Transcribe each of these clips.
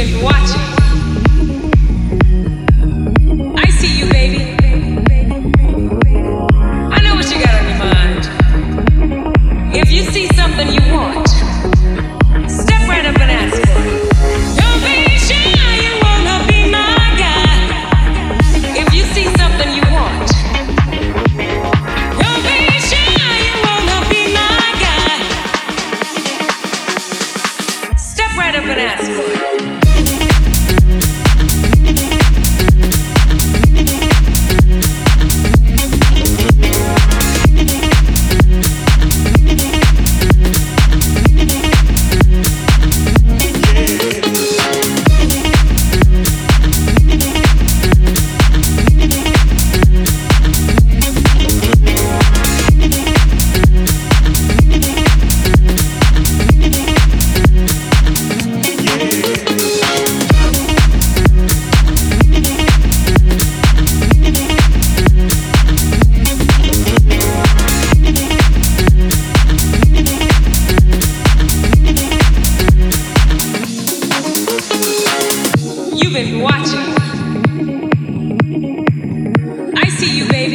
been watching. I see you, baby. I know what you got on your mind. If you see something you want, step right up and ask for it. Don't be shy, you wanna be my guy. If you see something you want, don't be shy, you wanna be my guy. Step right up and ask for it. You've been watching. I see you, baby.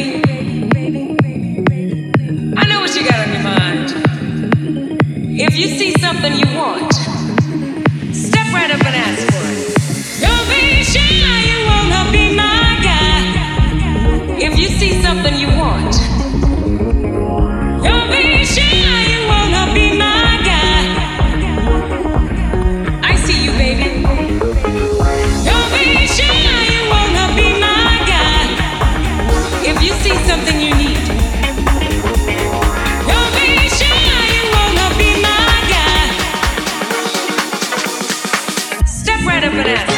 I know what you got on your mind. If you see something you want, step right up and ask for it. Don't be shy, you wanna be my guy. If you see something you want, don't be shy, you wanna be my guy. I see you, baby. Something you need. Don't be shy, you wanna be my guy. Step right up and ask.